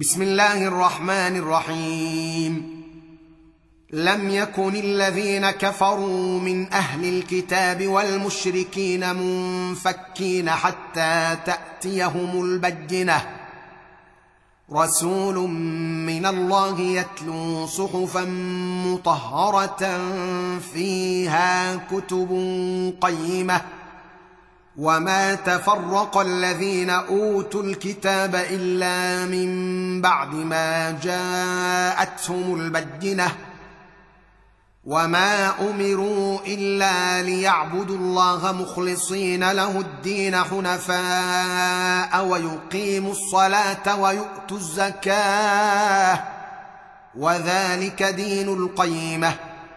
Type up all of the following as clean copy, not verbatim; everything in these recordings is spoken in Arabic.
بسم الله الرحمن الرحيم. لم يكن الذين كفروا من أهل الكتاب والمشركين منفكين حتى تأتيهم البينة، رسول من الله يتلو صحفا مطهرة فيها كتب قيمة. وما تفرق الذين أوتوا الكتاب إلا من بعد ما جاءتهم البينة، وما أمروا إلا ليعبدوا الله مخلصين له الدين حنفاء ويقيموا الصلاة ويؤتوا الزكاة، وذلك دين القيمة.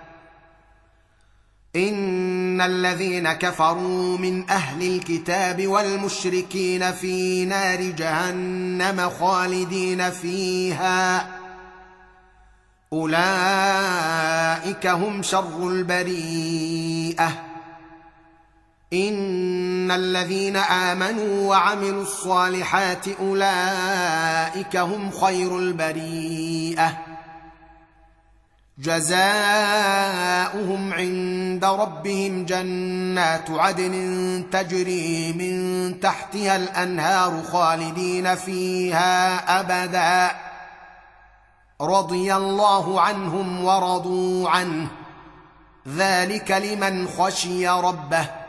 إن الذين كفروا من أهل الكتاب والمشركين في نار جهنم خالدين فيها، أولئك هم شر البريئة. إن الذين آمنوا وعملوا الصالحات أولئك هم خير البريئة، جزاؤهم عند ربهم جنات عدن تجري من تحتها الأنهار خالدين فيها أبدا، رضي الله عنهم ورضوا عنه، ذلك لمن خشي ربه.